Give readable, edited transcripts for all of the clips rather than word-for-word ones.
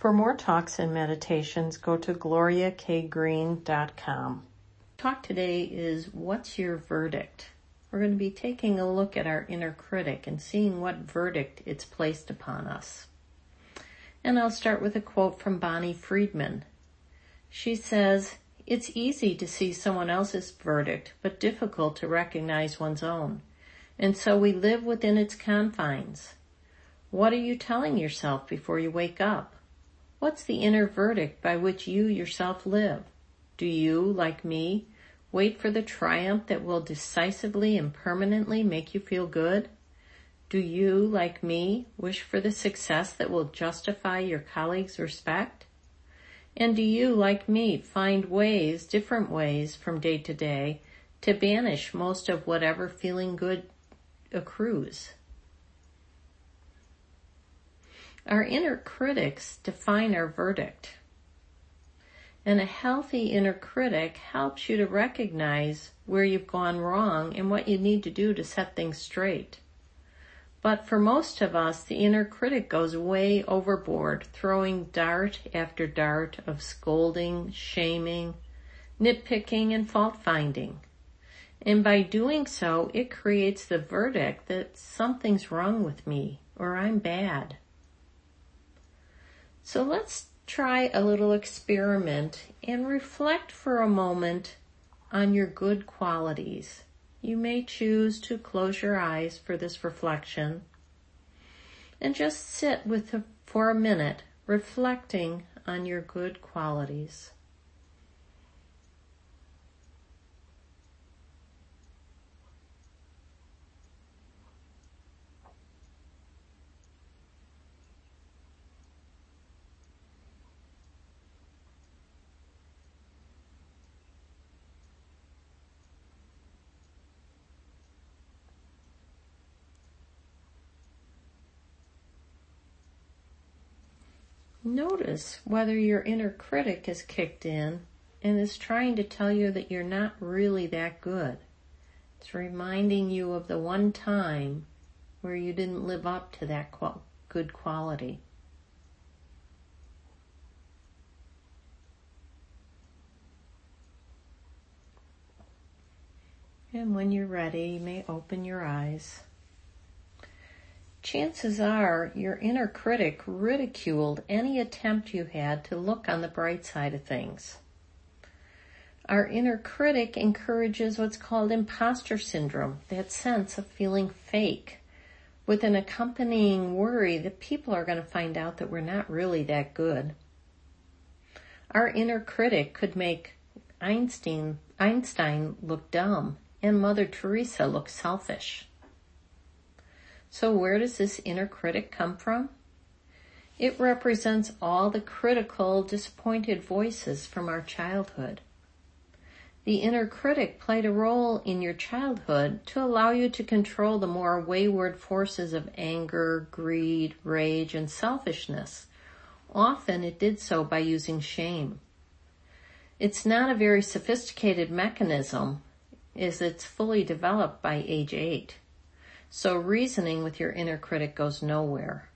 For more talks and meditations, go to gloriakgreen.com. Talk today is, what's your verdict? We're going to be taking a look at our inner critic and seeing what verdict it's placed upon us. And I'll start with a quote from Bonnie Friedman. She says, "It's easy to see someone else's verdict, but difficult to recognize one's own. And so we live within its confines. What are you telling yourself before you wake up? What's the inner verdict by which you yourself live? Do you, like me, wait for the triumph that will decisively and permanently make you feel good? Do you, like me, wish for the success that will justify your colleagues' respect? And do you, like me, find ways, different ways from day to day, to banish most of whatever feeling good accrues?" Our inner critics define our verdict. And a healthy inner critic helps you to recognize where you've gone wrong and what you need to do to set things straight. But for most of us, the inner critic goes way overboard, throwing dart after dart of scolding, shaming, nitpicking, and fault-finding. And by doing so, it creates the verdict that something's wrong with me or I'm bad. So let's try a little experiment and reflect for a moment on your good qualities. You may choose to close your eyes for this reflection and just sit for a minute reflecting on your good qualities. Notice whether your inner critic is kicked in and is trying to tell you that you're not really that good. It's reminding you of the one time where you didn't live up to that good quality. And when you're ready, you may open your eyes. Chances are your inner critic ridiculed any attempt you had to look on the bright side of things. Our inner critic encourages what's called imposter syndrome, that sense of feeling fake, with an accompanying worry that people are going to find out that we're not really that good. Our inner critic could make Einstein look dumb and Mother Teresa look selfish. So where does this inner critic come from? It represents all the critical, disappointed voices from our childhood. The inner critic played a role in your childhood to allow you to control the more wayward forces of anger, greed, rage, and selfishness. Often it did so by using shame. It's not a very sophisticated mechanism, as it's fully developed by age 8. So reasoning with your inner critic goes nowhere.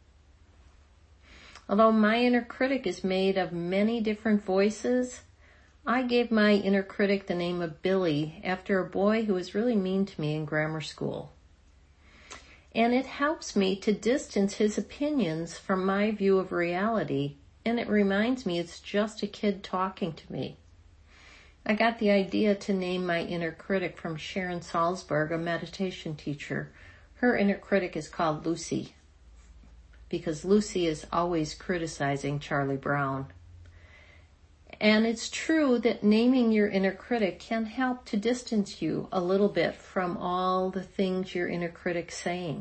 Although my inner critic is made of many different voices, I gave my inner critic the name of Billy after a boy who was really mean to me in grammar school. And it helps me to distance his opinions from my view of reality, and it reminds me it's just a kid talking to me. I got the idea to name my inner critic from Sharon Salzberg, a meditation teacher. Her inner critic is called Lucy, because Lucy is always criticizing Charlie Brown. And it's true that naming your inner critic can help to distance you a little bit from all the things your inner critic's saying.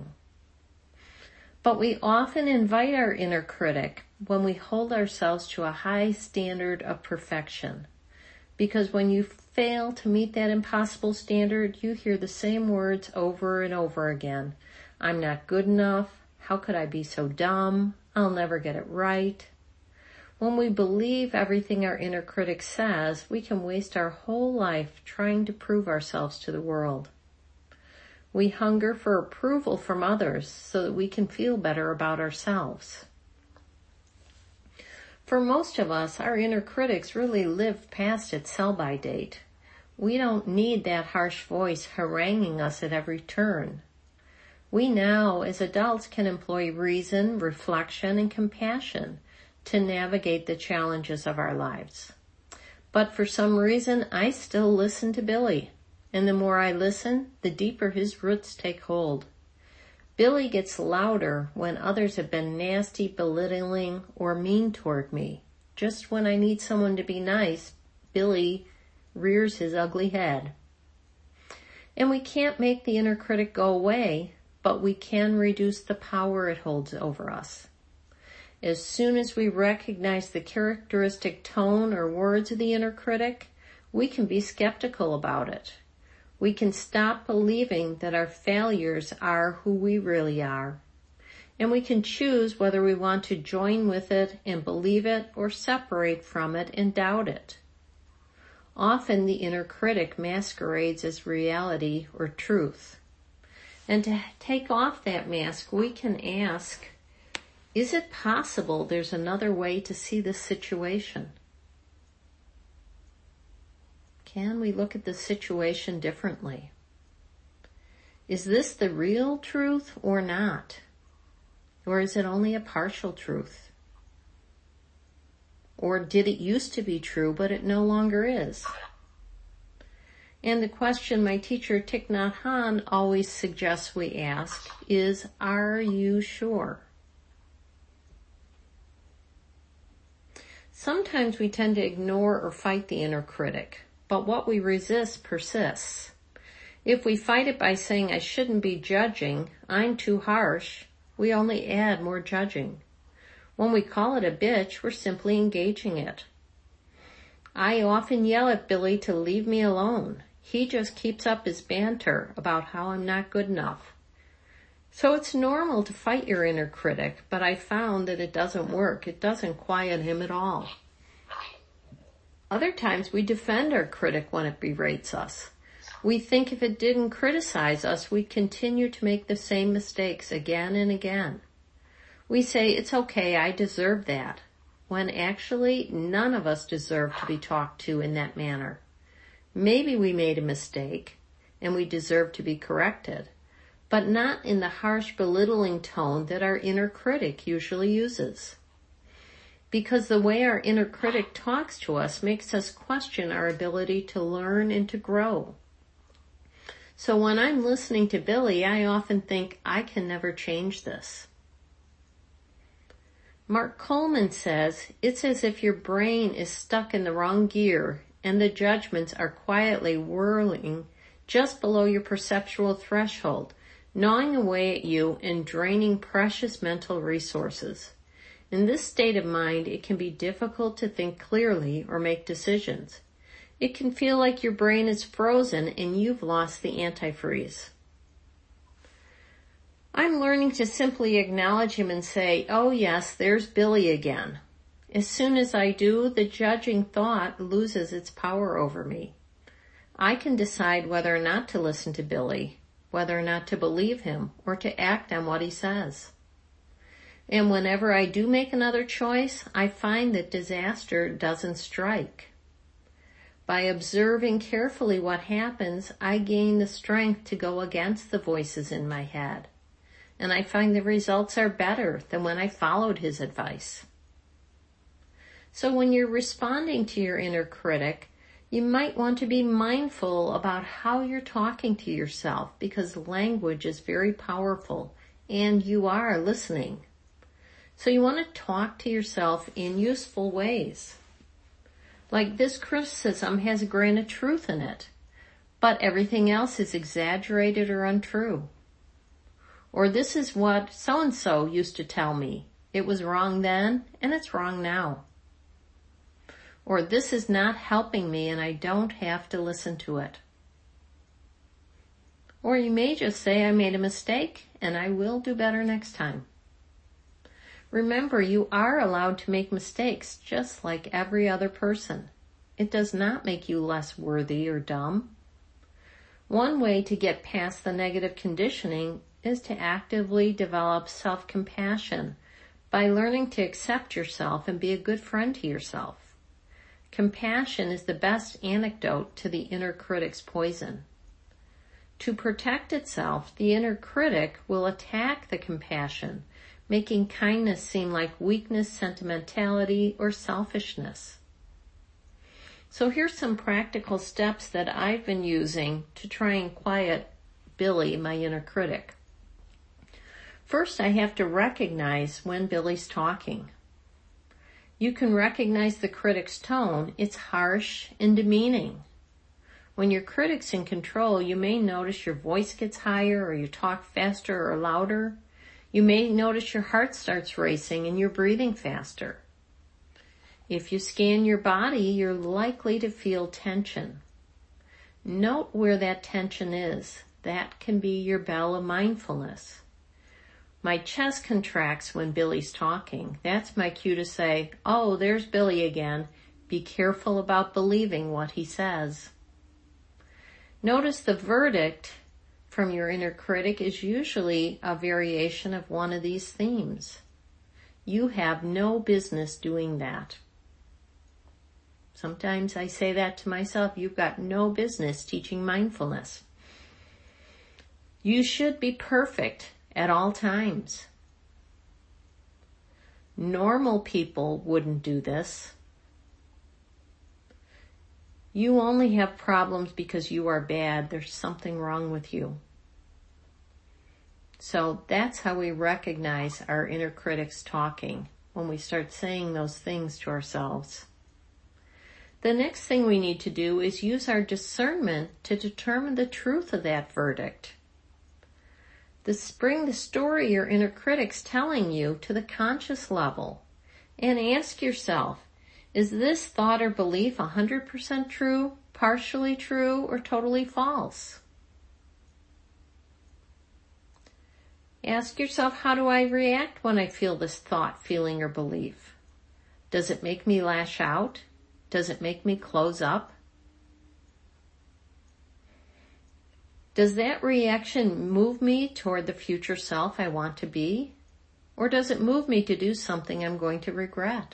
But we often invite our inner critic when we hold ourselves to a high standard of perfection. Because when you fail to meet that impossible standard, you hear the same words over and over again. I'm not good enough. How could I be so dumb? I'll never get it right. When we believe everything our inner critic says, we can waste our whole life trying to prove ourselves to the world. We hunger for approval from others so that we can feel better about ourselves. For most of us, our inner critics really live past its sell-by date. We don't need that harsh voice haranguing us at every turn. We now, as adults, can employ reason, reflection, and compassion to navigate the challenges of our lives. But for some reason, I still listen to Billy. And the more I listen, the deeper his roots take hold. Billy gets louder when others have been nasty, belittling, or mean toward me. Just when I need someone to be nice, Billy rears his ugly head. And we can't make the inner critic go away, but we can reduce the power it holds over us. As soon as we recognize the characteristic tone or words of the inner critic, we can be skeptical about it. We can stop believing that our failures are who we really are. And we can choose whether we want to join with it and believe it or separate from it and doubt it. Often the inner critic masquerades as reality or truth. And to take off that mask, we can ask, is it possible there's another way to see this situation? Can we look at the situation differently? Is this the real truth or not? Or is it only a partial truth? Or did it used to be true, but it no longer is? And the question my teacher Thich Nhat Hanh always suggests we ask is, are you sure? Sometimes we tend to ignore or fight the inner critic, but what we resist persists. If we fight it by saying, I shouldn't be judging, I'm too harsh, we only add more judging. When we call it a bitch, we're simply engaging it. I often yell at Billy to leave me alone. He just keeps up his banter about how I'm not good enough. So it's normal to fight your inner critic, but I found that it doesn't work. It doesn't quiet him at all. Other times we defend our critic when it berates us. We think if it didn't criticize us, we'd continue to make the same mistakes again and again. We say, it's okay, I deserve that, when actually none of us deserve to be talked to in that manner. Maybe we made a mistake and we deserve to be corrected, but not in the harsh, belittling tone that our inner critic usually uses. Because the way our inner critic talks to us makes us question our ability to learn and to grow. So when I'm listening to Billy, I often think, I can never change this. Mark Coleman says, it's as if your brain is stuck in the wrong gear and the judgments are quietly whirling just below your perceptual threshold, gnawing away at you and draining precious mental resources. In this state of mind, it can be difficult to think clearly or make decisions. It can feel like your brain is frozen and you've lost the antifreeze. I'm learning to simply acknowledge him and say, oh yes, there's Billy again. As soon as I do, the judging thought loses its power over me. I can decide whether or not to listen to Billy, whether or not to believe him, or to act on what he says. And whenever I do make another choice, I find that disaster doesn't strike. By observing carefully what happens, I gain the strength to go against the voices in my head. And I find the results are better than when I followed his advice. So when you're responding to your inner critic, you might want to be mindful about how you're talking to yourself, because language is very powerful and you are listening. So you want to talk to yourself in useful ways. Like, this criticism has a grain of truth in it, but everything else is exaggerated or untrue. Or this is what so-and-so used to tell me. It was wrong then, and it's wrong now. Or this is not helping me and I don't have to listen to it. Or you may just say, I made a mistake and I will do better next time. Remember, you are allowed to make mistakes just like every other person. It does not make you less worthy or dumb. One way to get past the negative conditioning is to actively develop self-compassion by learning to accept yourself and be a good friend to yourself. Compassion is the best antidote to the inner critic's poison. To protect itself, the inner critic will attack the compassion, making kindness seem like weakness, sentimentality, or selfishness. So here's some practical steps that I've been using to try and quiet Billy, my inner critic. First, I have to recognize when Billy's talking. You can recognize the critic's tone. It's harsh and demeaning. When your critic's in control, you may notice your voice gets higher, or you talk faster or louder. You may notice your heart starts racing and you're breathing faster. If you scan your body, you're likely to feel tension. Note where that tension is. That can be your bell of mindfulness. My chest contracts when Billy's talking. That's my cue to say, oh, there's Billy again. Be careful about believing what he says. Notice the verdict from your inner critic is usually a variation of one of these themes. You have no business doing that. Sometimes I say that to myself, you've got no business teaching mindfulness. You should be perfect at all times. Normal people wouldn't do this. You only have problems because you are bad. There's something wrong with you. So that's how we recognize our inner critics talking, when we start saying those things to ourselves. The next thing we need to do is use our discernment to determine the truth of that verdict. Bring the story your inner critic's telling you to the conscious level and ask yourself, is this thought or belief 100% true, partially true, or totally false? Ask yourself, how do I react when I feel this thought, feeling, or belief? Does it make me lash out? Does it make me close up? Does that reaction move me toward the future self I want to be? Or does it move me to do something I'm going to regret?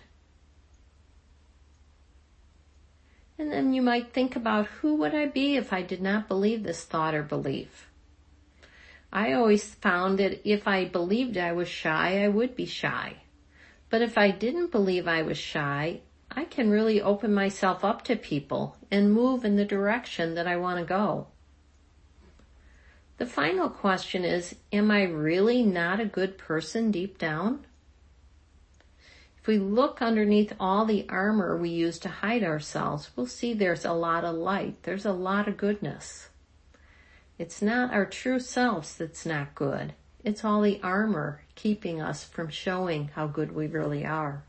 And then you might think about, who would I be if I did not believe this thought or belief? I always found that if I believed I was shy, I would be shy. But if I didn't believe I was shy, I can really open myself up to people and move in the direction that I want to go. The final question is, am I really not a good person deep down? If we look underneath all the armor we use to hide ourselves, we'll see there's a lot of light. There's a lot of goodness. It's not our true selves that's not good. It's all the armor keeping us from showing how good we really are.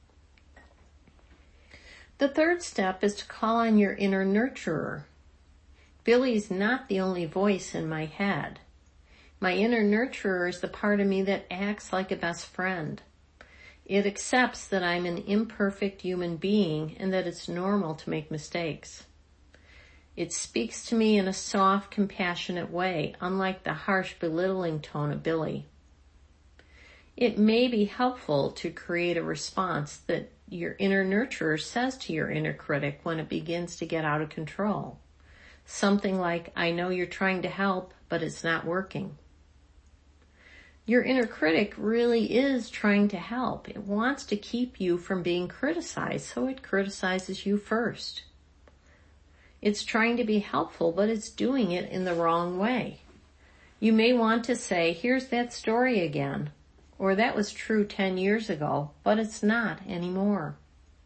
The third step is to call on your inner nurturer. Billy's not the only voice in my head. My inner nurturer is the part of me that acts like a best friend. It accepts that I'm an imperfect human being and that it's normal to make mistakes. It speaks to me in a soft, compassionate way, unlike the harsh, belittling tone of Billy. It may be helpful to create a response that your inner nurturer says to your inner critic when it begins to get out of control. Something like, I know you're trying to help, but it's not working. Your inner critic really is trying to help. It wants to keep you from being criticized, so it criticizes you first. It's trying to be helpful, but it's doing it in the wrong way. You may want to say, here's that story again, or that was true 10 years ago, but it's not anymore.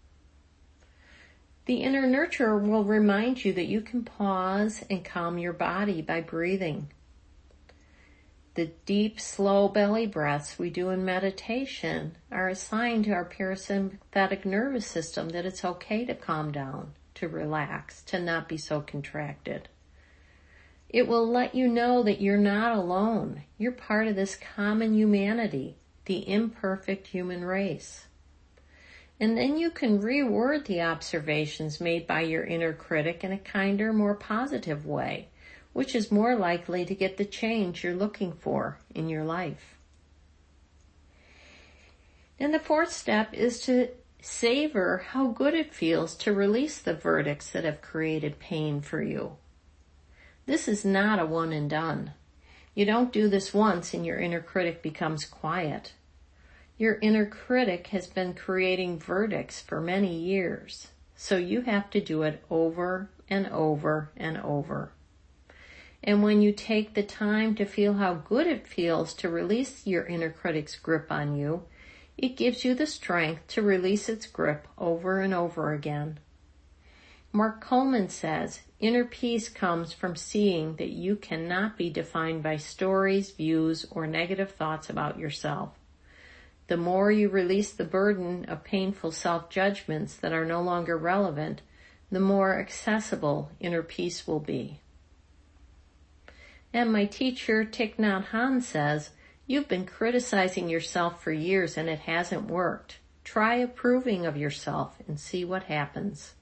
The inner nurturer will remind you that you can pause and calm your body by breathing. The deep, slow belly breaths we do in meditation are a sign to our parasympathetic nervous system that it's okay to calm down, to relax, to not be so contracted. It will let you know that you're not alone. You're part of this common humanity, the imperfect human race. And then you can reword the observations made by your inner critic in a kinder, more positive way, which is more likely to get the change you're looking for in your life. And the fourth step is to savor how good it feels to release the verdicts that have created pain for you. This is not a one and done. You don't do this once and your inner critic becomes quiet. Your inner critic has been creating verdicts for many years, so you have to do it over and over and over. And when you take the time to feel how good it feels to release your inner critic's grip on you, it gives you the strength to release its grip over and over again. Mark Coleman says, inner peace comes from seeing that you cannot be defined by stories, views, or negative thoughts about yourself. The more you release the burden of painful self-judgments that are no longer relevant, the more accessible inner peace will be. And my teacher, Thich Nhat Hanh, says, you've been criticizing yourself for years and it hasn't worked. Try approving of yourself and see what happens.